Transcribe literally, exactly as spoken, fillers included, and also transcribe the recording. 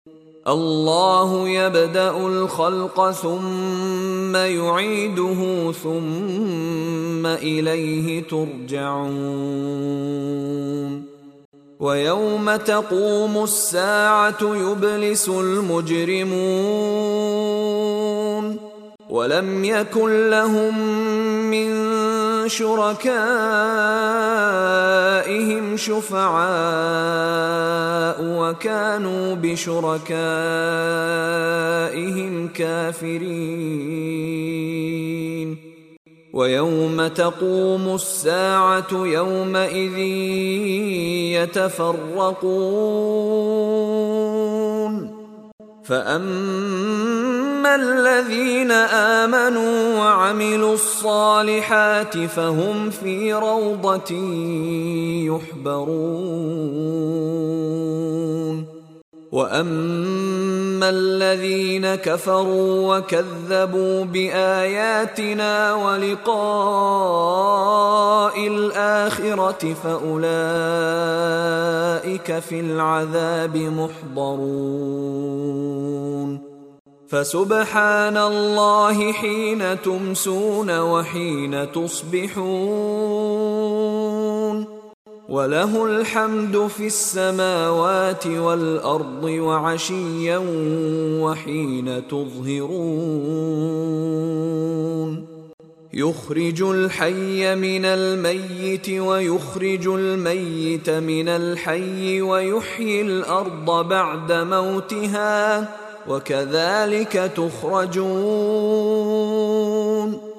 الله يبدأ الخلق ثم يعيده ثم إليه ترجعون ويوم تقوم الساعة يبلس المجرمون ولم يكن لهم من شركائهم شفعاء وكانوا بشركائهم كافرين ويوم تقوم الساعة يومئذ يتفرقون فأما الذين آمنوا وعملوا الصالحات فهم في روضة يحبرون وأما الذين كفروا وكذبوا بآياتنا ولقاء الآخرة فأولئك في العذاب محضرون فسبحان الله حين تمسون وحين تصبحون وله الحمد في السماوات والأرض وعشيا وحين تظهرون يخرج الحي من الميت ويخرج الميت من الحي ويحيي الأرض بعد موتها وكذلك تخرجون